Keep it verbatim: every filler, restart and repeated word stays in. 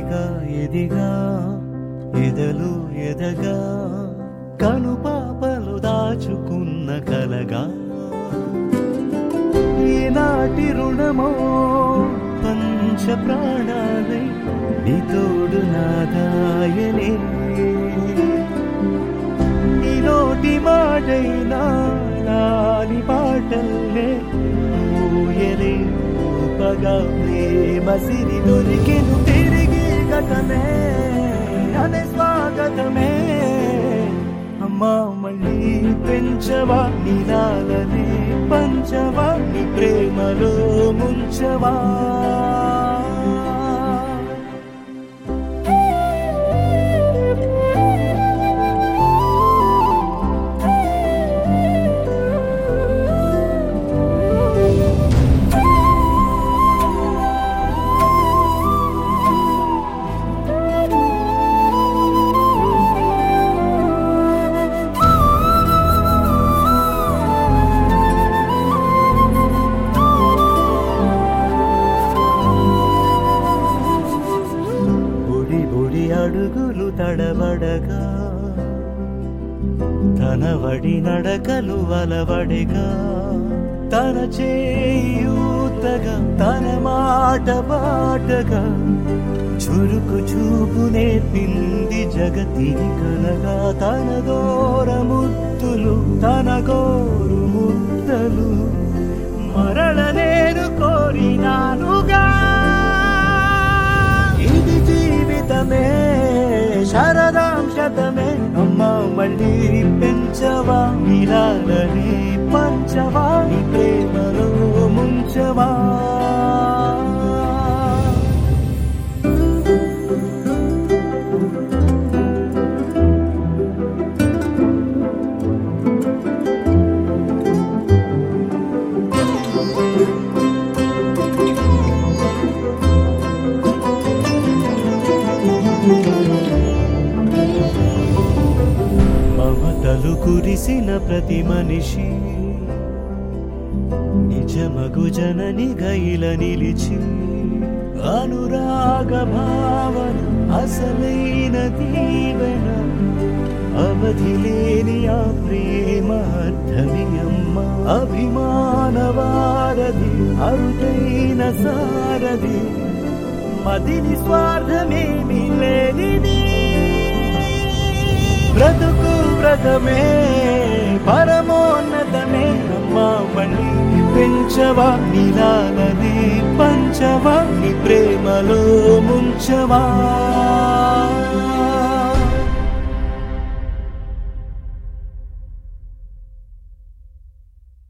ఎదగా ఎదిగా ఎదలు ఎదగా కనుపాపలు దాచుకున్న కలగా ఈనాటి రుణమో పంచ ప్రాణాలై నీ తోడు నాదాయనే నీ నోటి మాటైనా నాని పాటల్లే ఊయలే ఊపగా ప్రేమ సిరి దొరికెను తిరిగి గతమే అనే స్వాగతమే అమ్మా మళ్ళీ పెంచవా నీలాలనే పంచవా నీ ప్రేమలో ముంచవా అడుగులు తడబడగా తన వడి నడకలు అలవడిగా తన చేయూతగా తన మాట బాటగా చురుకు చూపు నేర్పింది జగతిని కలగా తన దూర ముద్దులు తన గోరు ముద్దలు మరణ నేను కోరినానుగా ఇది జీవితమే శరదాం శతమే అమ్మా మళ్ళీ పెంచవా నీలాలనే పంచవా నీ ప్రేమలో ముంచవా మమతలు కురిసిన ప్రతి మనిషి నిజమగు జనని గైల నిలిచి అనురాగ భావన అసలైన దీవెన అవధి లేని ఆ ప్రేమ అర్థమి అమ్మ అభిమాన వారధి అరుదైన సారథి మదిని స్వార్థమేమి లేనిది బ్రతుకు వ్రతమే పరమోన్నతమే అమ్మా మళ్ళీ పెంచవా నీలాలనే పంచవా నీ ప్రేమలో ముంచవా